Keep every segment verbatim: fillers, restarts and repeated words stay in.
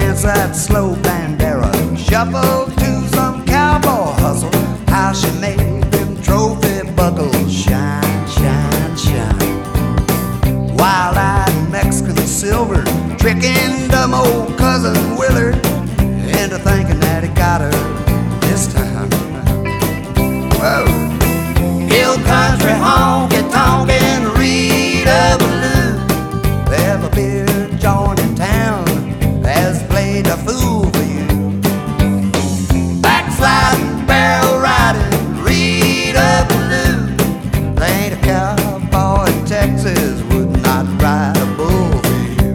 dance that slow bandera, shuffle to some cowboy hustle. How she made them trophy buckles shine, shine, shine. Wild-eyed Mexican silver, tricking dumb old cousin Willard into thinking that he got her this time. Whoa. Hill country honky tonk and Rita Ballou. They have a beer joint in town has played a fool for you. Backsliding, barrel riding Rita Ballou. They ain't a cowboy in Texas would not ride a bull for you.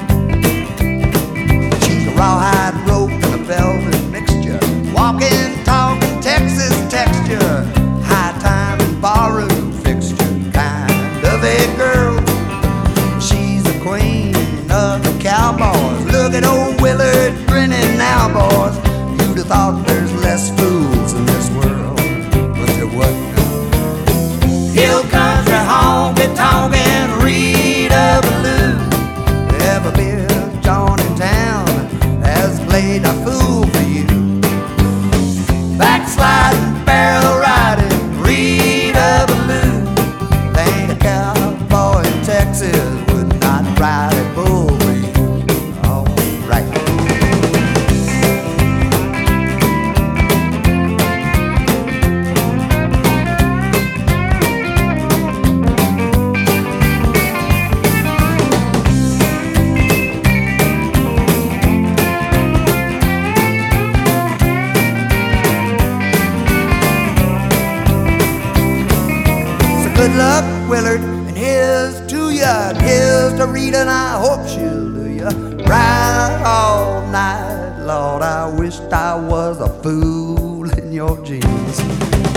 She's a rawhide rope and a velvet mixture, walking, talking Texas texture, high time and barroom fixture kind of a girl. She's the queen of the cowboys. Look at old Willard grinning now, boys. You'd have thought there's less fools in this world, but there wasn't. Hill country honky tonk and Rita Ballou. They have a beer joint in town has played a fool for you. Backsliding, barrel riding Rita Ballou. They ain't a cowboy in Texas would not ride a bull for you. All right. Good luck, Willard, and here's to ya, and here's to Rita, and I hope she'll do ya right all night. Lord, I wished I was a fool in your jeans.